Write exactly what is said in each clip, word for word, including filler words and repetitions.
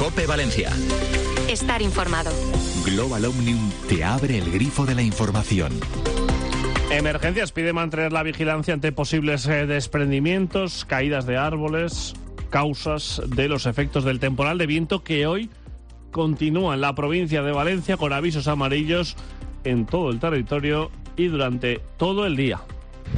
COPE Valencia. Estar informado. Global Omnium te abre el grifo de la información. Emergencias pide mantener la vigilancia ante posibles eh, desprendimientos, caídas de árboles, causas de los efectos del temporal de viento que hoy continúa en la provincia de Valencia con avisos amarillos en todo el territorio y durante todo el día.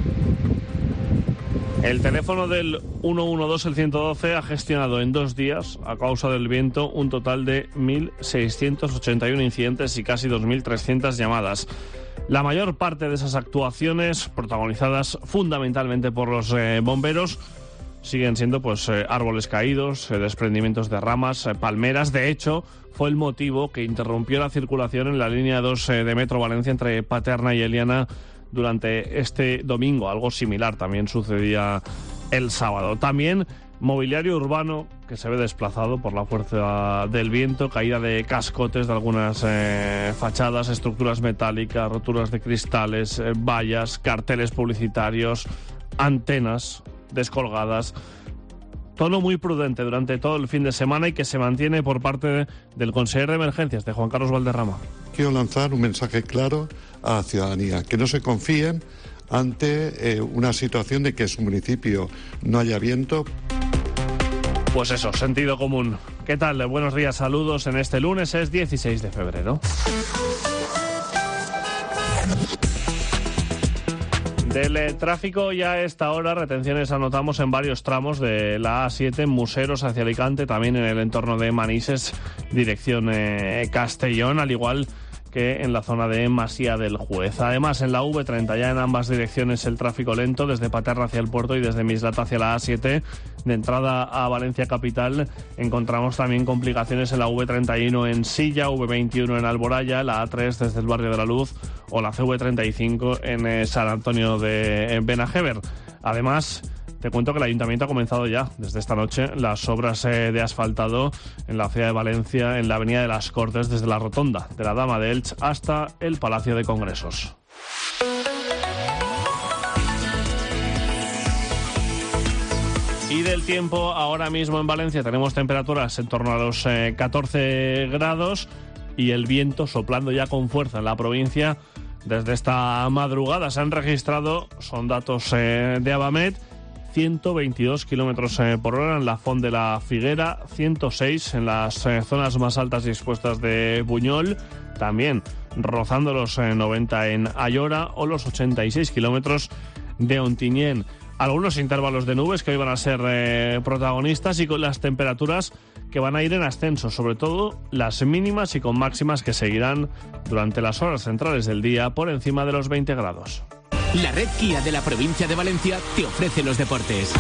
El teléfono del uno uno dos, el ciento doce, ha gestionado en dos días, a causa del viento, un total de mil seiscientos ochenta y uno incidentes y casi dos mil trescientas llamadas. La mayor parte de esas actuaciones, protagonizadas fundamentalmente por los eh, bomberos, siguen siendo pues eh, árboles caídos, eh, desprendimientos de ramas, eh, palmeras. De hecho, fue el motivo que interrumpió la circulación en la línea dos eh, de Metro Valencia entre Paterna y Eliana durante este domingo. Algo similar también sucedía el sábado. También mobiliario urbano que se ve desplazado por la fuerza del viento, caída de cascotes de algunas eh, fachadas, estructuras metálicas, roturas de cristales, eh, vallas, carteles publicitarios, antenas descolgadas. Tono muy prudente durante todo el fin de semana y que se mantiene por parte de, del consejero de emergencias, de Juan Carlos Valderrama. Quiero lanzar un mensaje claro a la ciudadanía, que no se confíen ante eh, una situación de que en su municipio no haya viento. Pues eso, sentido común. ¿Qué tal? Buenos días, saludos en este lunes, es dieciséis de febrero. Del eh, tráfico ya a esta hora, retenciones anotamos en varios tramos de la A siete, en Museros hacia Alicante, también en el entorno de Manises, dirección eh, Castellón, al igual que en la zona de Masía del Juez. Además, en la V treinta ya en ambas direcciones el tráfico lento, desde Paterna hacia el puerto y desde Mislata hacia la A siete. De entrada a Valencia capital encontramos también complicaciones en la V treinta y uno en Silla, V veintiuno en Alboraya, la A tres desde el Barrio de la Luz o la C V treinta y cinco en eh, San Antonio de Benajever. Además, te cuento que el Ayuntamiento ha comenzado ya, desde esta noche, las obras eh, de asfaltado en la ciudad de Valencia, en la Avenida de las Cortes, desde la Rotonda de la Dama de Elche hasta el Palacio de Congresos. Y del tiempo, ahora mismo en Valencia tenemos temperaturas en torno a los eh, catorce grados y el viento soplando ya con fuerza en la provincia desde esta madrugada. Se han registrado, son datos eh, de Abamet, ciento veintidós kilómetros eh, por hora en la Font de la Figuera, ciento seis en las eh, zonas más altas y expuestas de Buñol, también rozando los eh, noventa en Ayora o los ochenta y seis kilómetros de Ontinyent. Algunos intervalos de nubes que hoy van a ser eh, protagonistas y con las temperaturas que van a ir en ascenso, sobre todo las mínimas y con máximas que seguirán durante las horas centrales del día por encima de los veinte grados. La red Kia de la provincia de Valencia te ofrece los deportes.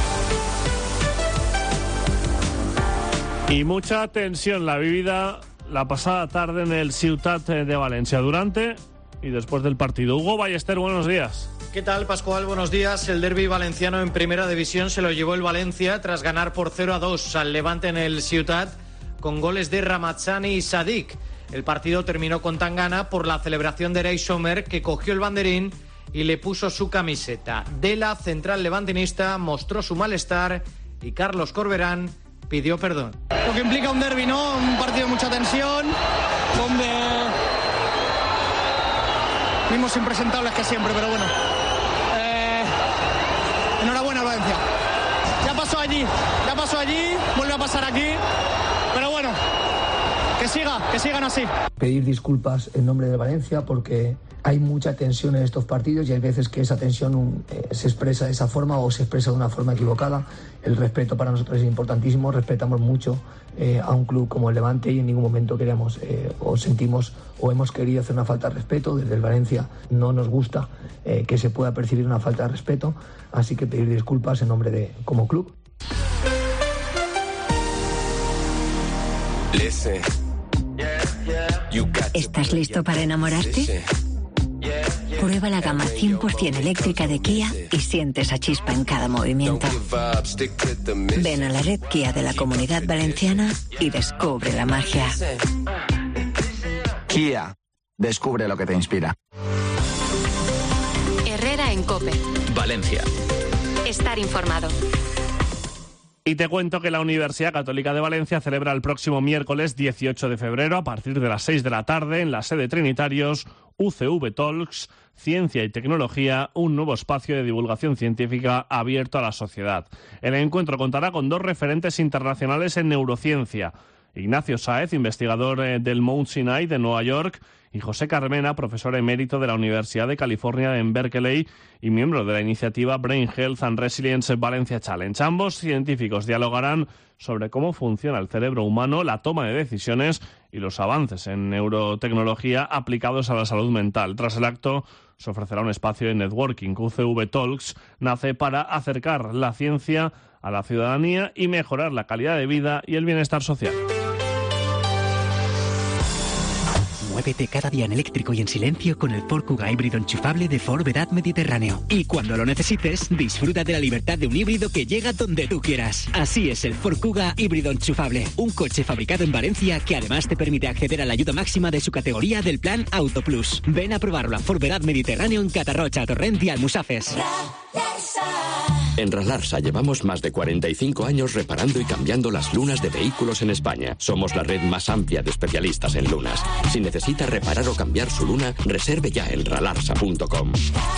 Y mucha tensión la vivida la pasada tarde en el Ciutat de Valencia durante y después del partido. Hugo Ballester, buenos días. ¿Qué tal, Pascual? Buenos días. El derbi valenciano en primera división se lo llevó el Valencia tras ganar por cero a dos al Levante en el Ciutat con goles de Ramazzani y Sadik. El partido terminó con tangana por la celebración de Eray Sommer, que cogió el banderín y le puso su camiseta. De la central levantinista mostró su malestar y Carlos Corberán pidió perdón. Lo que implica un derbi, ¿no? Un partido de mucha tensión, donde mismos impresentables que siempre, pero bueno. Eh, enhorabuena, Valencia. Ya pasó allí, ya pasó allí, vuelve a pasar aquí, pero bueno, que siga, que sigan así. Pedir disculpas en nombre de Valencia porque hay mucha tensión en estos partidos y hay veces que esa tensión eh, se expresa de esa forma o se expresa de una forma equivocada. El respeto para nosotros es importantísimo, respetamos mucho eh, a un club como el Levante y en ningún momento queremos eh, o sentimos o hemos querido hacer una falta de respeto. Desde el Valencia no nos gusta eh, que se pueda percibir una falta de respeto, así que pedir disculpas en nombre de como club. ¿Estás listo para enamorarte? Prueba la gama cien por ciento eléctrica de Kia y siente esa chispa en cada movimiento. Ven a la red Kia de la Comunidad Valenciana y descubre la magia. Kia, descubre lo que te inspira. Herrera en COPE. Valencia. Estar informado. Y te cuento que la Universidad Católica de Valencia celebra el próximo miércoles dieciocho de febrero, a partir de las seis de la tarde, en la sede Trinitarios, U C V Talks, Ciencia y Tecnología, un nuevo espacio de divulgación científica abierto a la sociedad. El encuentro contará con dos referentes internacionales en neurociencia: Ignacio Sáez, investigador del Mount Sinai de Nueva York, y José Carmena, profesor emérito de la Universidad de California en Berkeley y miembro de la iniciativa Brain Health and Resilience Valencia Challenge. Ambos científicos dialogarán sobre cómo funciona el cerebro humano, la toma de decisiones y los avances en neurotecnología aplicados a la salud mental. Tras el acto se ofrecerá un espacio de networking. U C V Talks nace para acercar la ciencia a la ciudadanía y mejorar la calidad de vida y el bienestar social. Muévete cada día en eléctrico y en silencio con el Ford Kuga híbrido enchufable de Ford Vedat Mediterráneo. Y cuando lo necesites, disfruta de la libertad de un híbrido que llega donde tú quieras. Así es el Ford Kuga híbrido enchufable, un coche fabricado en Valencia que además te permite acceder a la ayuda máxima de su categoría del plan Auto Plus. Ven a probarlo a Ford Vedat Mediterráneo en Catarrocha, Torrent y Almusafes. En Ralarsa llevamos más de cuarenta y cinco años reparando y cambiando las lunas de vehículos en España. Somos la red más amplia de especialistas en lunas. Si necesita reparar o cambiar su luna, reserve ya en ralarsa punto com.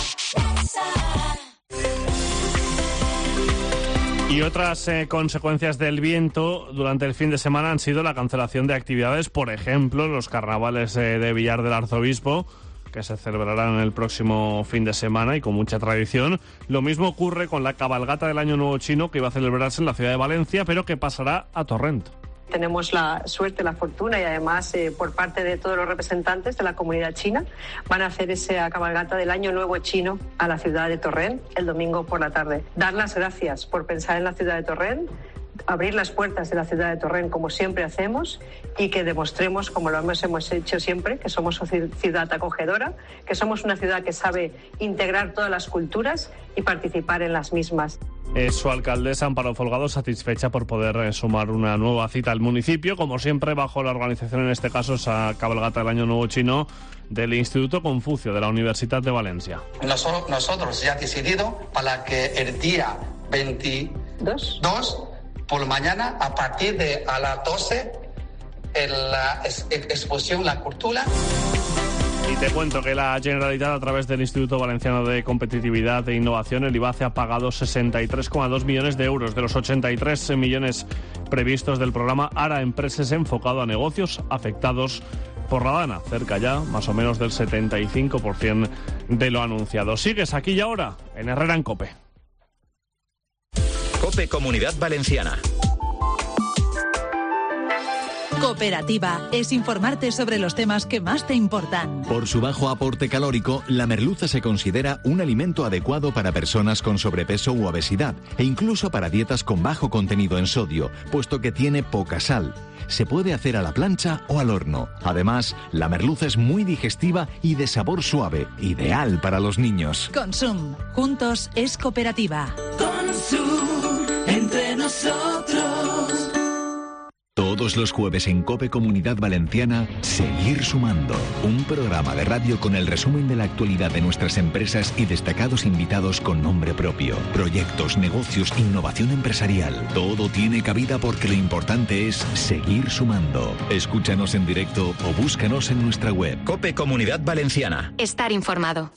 Y otras eh, consecuencias del viento durante el fin de semana han sido la cancelación de actividades, por ejemplo, los carnavales eh, de Villar del Arzobispo, que se celebrarán el próximo fin de semana y con mucha tradición. Lo mismo ocurre con la cabalgata del Año Nuevo Chino, que iba a celebrarse en la ciudad de Valencia, pero que pasará a Torrent. Tenemos la suerte, la fortuna y además eh, por parte de todos los representantes de la comunidad china van a hacer esa cabalgata del Año Nuevo Chino a la ciudad de Torrent el domingo por la tarde. Dar las gracias por pensar en la ciudad de Torrent, abrir las puertas de la ciudad de Torrent como siempre hacemos y que demostremos, como lo hemos, hemos hecho siempre, que somos una ciudad acogedora, que somos una ciudad que sabe integrar todas las culturas y participar en las mismas. Es su alcaldesa Amparo Folgado satisfecha por poder eh, sumar una nueva cita al municipio, como siempre bajo la organización, en este caso esa cabalgata del Año Nuevo Chino del Instituto Confucio de la Universidad de Valencia. Nosotros, nosotros ya decidido para que el día veintidós por la mañana, a partir de a las doce, en la ex exposición La Cultura. Y te cuento que la Generalitat, a través del Instituto Valenciano de Competitividad e Innovación, el IVACE, ha pagado sesenta y tres coma dos millones de euros de los ochenta y tres millones previstos del programa Ara Empreses, enfocado a negocios afectados por la DANA, cerca ya más o menos del setenta y cinco por ciento de lo anunciado. Sigues aquí y ahora en Herrera en COPE. COPE Comunidad Valenciana. Cooperativa es informarte sobre los temas que más te importan. Por su bajo aporte calórico, la merluza se considera un alimento adecuado para personas con sobrepeso u obesidad e incluso para dietas con bajo contenido en sodio, puesto que tiene poca sal. Se puede hacer a la plancha o al horno. Además, la merluza es muy digestiva y de sabor suave, ideal para los niños. Consum. Juntos es cooperativa. Consum. Entre nosotros. Todos los jueves en COPE Comunidad Valenciana, Seguir Sumando. Un programa de radio con el resumen de la actualidad de nuestras empresas y destacados invitados con nombre propio. Proyectos, negocios, innovación empresarial. Todo tiene cabida porque lo importante es seguir sumando. Escúchanos en directo o búscanos en nuestra web. COPE Comunidad Valenciana. Estar informado.